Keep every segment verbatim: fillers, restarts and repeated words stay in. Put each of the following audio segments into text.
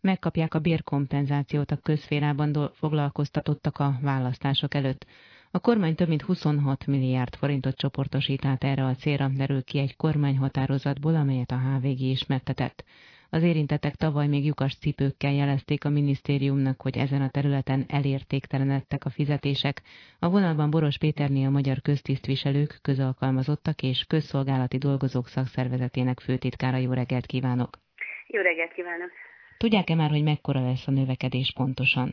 megkapják a bérkompenzációt a közszférában foglalkoztatottak a választások előtt. A kormány több mint huszonhat milliárd forintot csoportosít át erre a célra, derül ki egy kormányhatározatból, amelyet a há vé gé ismertetett. Az érintettek tavaly még lyukas cipőkkel jelezték a minisztériumnak, hogy ezen a területen elértéktelenedtek a fizetések. A vonalban Boros Péterné, a Magyar Köztisztviselők, Közalkalmazottak és Közszolgálati Dolgozók Szakszervezetének főtitkára. Jó reggelt kívánok! Jó reggelt kívánok! Tudják-e már, hogy mekkora lesz a növekedés pontosan?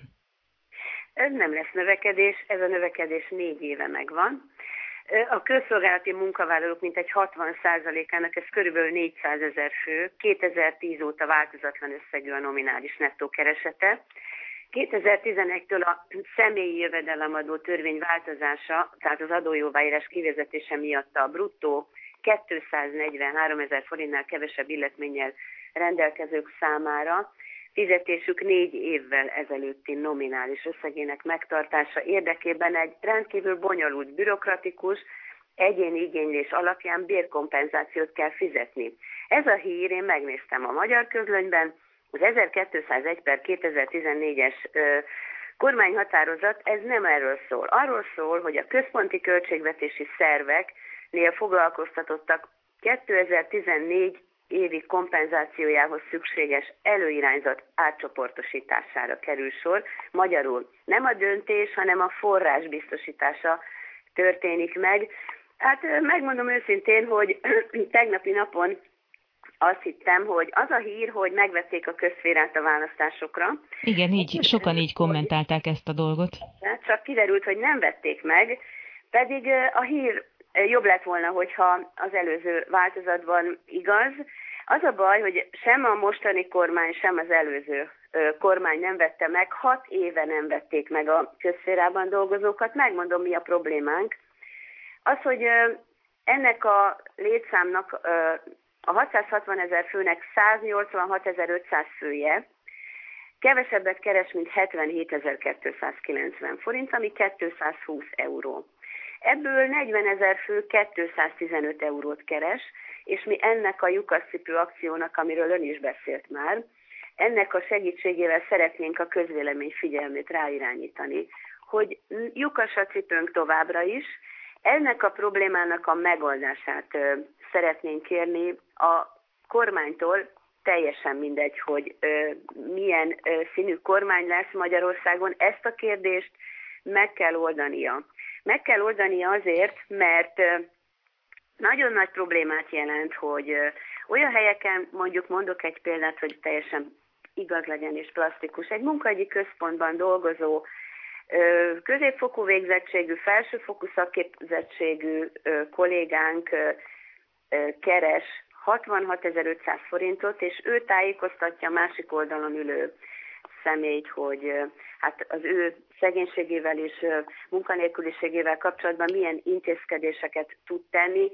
Ez nem lesz növekedés, ez a növekedés négy éve megvan. A közszolgálati munkavállalók mintegy hatvan százalékának, ez körülbelül négyszázezer fő, kétezer-tíz óta változatlan összegű a nominális nettó keresete. kétezer-tizenegytől a személyi jövedelemadó törvény változása, tehát az adójóváírás kivezetése miatt a bruttó kétszáznegyvenháromezer forintnál kevesebb illetménnyel rendelkezők számára fizetésük négy évvel ezelőtti nominális összegének megtartása érdekében egy rendkívül bonyolult, bürokratikus, egyéni igénylés alapján bérkompenzációt kell fizetni. Ez a hír, én megnéztem a Magyar Közlönyben, az ezerkétszázegy per kétezer-tizennégyes ö, kormányhatározat, ez nem erről szól. Arról szól, hogy a központi költségvetési szerveknél foglalkoztatottak kétezer-tizennégy évi kompenzációjához szükséges előirányzat átcsoportosítására kerül sor. Magyarul nem a döntés, hanem a forrás biztosítása történik meg. Hát megmondom őszintén, hogy tegnapi napon azt hittem, hogy az a hír, hogy megvették a közszférát a választásokra. Igen, így, sokan így kommentálták ezt a dolgot. Csak kiderült, hogy nem vették meg, pedig a hír jobb lett volna, hogyha az előző változatban igaz. Az a baj, hogy sem a mostani kormány, sem az előző kormány nem vette meg, hat éve nem vették meg a közszférában dolgozókat. Megmondom, mi a problémánk. Az, hogy ennek a létszámnak, a hatszázhatvanezer főnek száznyolcvanhatezer-ötszáz fője kevesebbet keres, mint hetvenhétezer-kétszázkilencven forint, ami kétszázhúsz euró. Ebből negyvenezer fő kétszáztizenöt eurót keres, és mi ennek a lyukascipő akciónak, amiről ön is beszélt már, ennek a segítségével szeretnénk a közvélemény figyelmét ráirányítani, hogy lyukas a cipőnk továbbra is, ennek a problémának a megoldását ö, szeretnénk kérni a kormánytól, teljesen mindegy, hogy ö, milyen ö, színű kormány lesz Magyarországon, ezt a kérdést meg kell oldania. Meg kell oldania azért, mert ö, nagyon nagy problémát jelent, hogy ö, olyan helyeken, mondjuk mondok egy példát, hogy teljesen igaz legyen és plastikus, egy munkahogyi központban dolgozó, ö, középfokú végzettségű, felsőfokú szakképzettségű ö, kollégánk ö, ö, keres hatvanhatezer-ötszáz forintot, és ő tájékoztatja a másik oldalon ülő személyt, hogy hát az ő szegénységével és munkanélküliségével kapcsolatban milyen intézkedéseket tud tenni.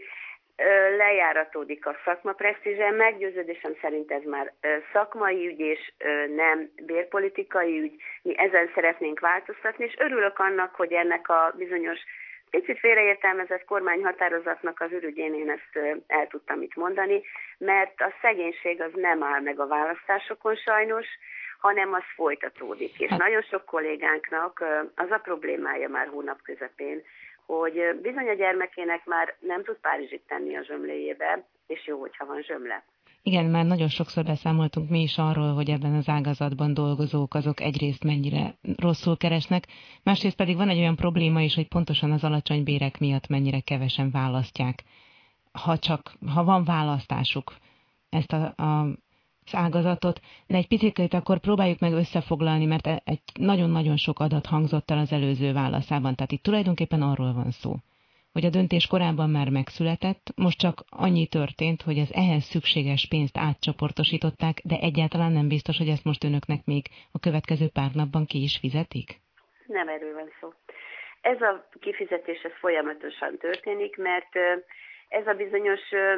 Lejáratódik a szakma presztízse, meggyőződésem szerint ez már szakmai ügy és nem bérpolitikai ügy. Mi ezen szeretnénk változtatni, és örülök annak, hogy ennek a bizonyos picit félreértelmezett kormányhatározatnak az ürügyén én ezt el tudtam itt mondani, mert a szegénység az nem áll meg a választásokon sajnos, hanem az folytatódik. És nagyon sok kollégánknak az a problémája már hónap közepén, hogy bizony a gyermekének már nem tud Párizsig tenni a zsömléjébe, és jó, hogyha van zsömle. Igen, már nagyon sokszor beszámoltunk mi is arról, hogy ebben az ágazatban dolgozók azok egyrészt mennyire rosszul keresnek, másrészt pedig van egy olyan probléma is, hogy pontosan az alacsony bérek miatt mennyire kevesen választják. Ha csak, ha van választásuk ezt a, a az ágazatot, de egy picit akkor próbáljuk meg összefoglalni, mert egy nagyon-nagyon sok adat hangzott el az előző válaszában. Tehát itt tulajdonképpen arról van szó, hogy a döntés korábban már megszületett, most csak annyi történt, hogy az ehhez szükséges pénzt átcsoportosították, de egyáltalán nem biztos, hogy ezt most önöknek még a következő pár napban ki is fizetik? Nem erről van szó. Ez a kifizetés ez folyamatosan történik, mert ez a bizonyos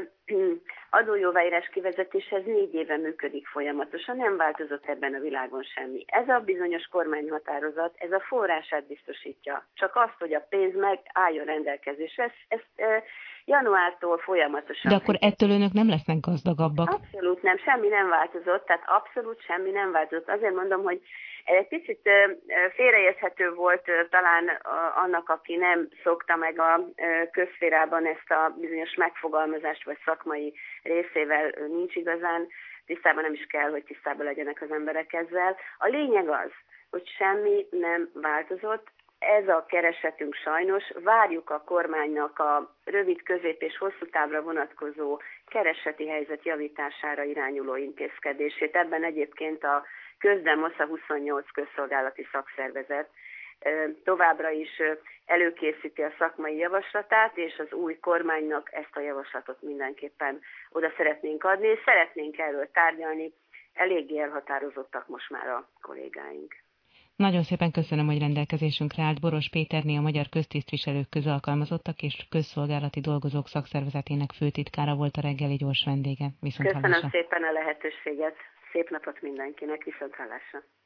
adójóváírás kivezetéshez négy éve működik folyamatosan, nem változott ebben a világon semmi. Ez a bizonyos kormányhatározat, ez a forrását biztosítja. Csak azt, hogy a pénz megálljon rendelkezésre. Ezt, ezt e, januártól folyamatosan. De akkor ettől önök nem lesznek gazdagabbak? Abszolút nem, semmi nem változott, tehát abszolút semmi nem változott. Azért mondom, hogy egy picit félreérthető volt talán annak, aki nem szokta meg a közszférában ezt a bizonyos megfogalmazást, vagy szakmai részével nincs igazán tisztában, nem is kell, hogy tisztában legyenek az emberek ezzel. A lényeg az, hogy semmi nem változott. Ez a keresetünk sajnos. Várjuk a kormánynak a rövid, közép és hosszú távra vonatkozó kereseti helyzet javítására irányuló intézkedését. Ebben egyébként a Közdemosz, a huszonnyolc közszolgálati szakszervezet továbbra is előkészíti a szakmai javaslatát, és az új kormánynak ezt a javaslatot mindenképpen oda szeretnénk adni, és szeretnénk erről tárgyalni. Eléggé elhatározottak most már a kollégáink. Nagyon szépen köszönöm, hogy rendelkezésünkre állt. Boros Péterné, a Magyar Köztisztviselők, Közalkalmazottak és Közszolgálati Dolgozók Szakszervezetének főtitkára volt a reggeli gyors vendége. Viszont Köszönöm hallásra. szépen a lehetőséget. Szép napot mindenkinek, viszont hallásra.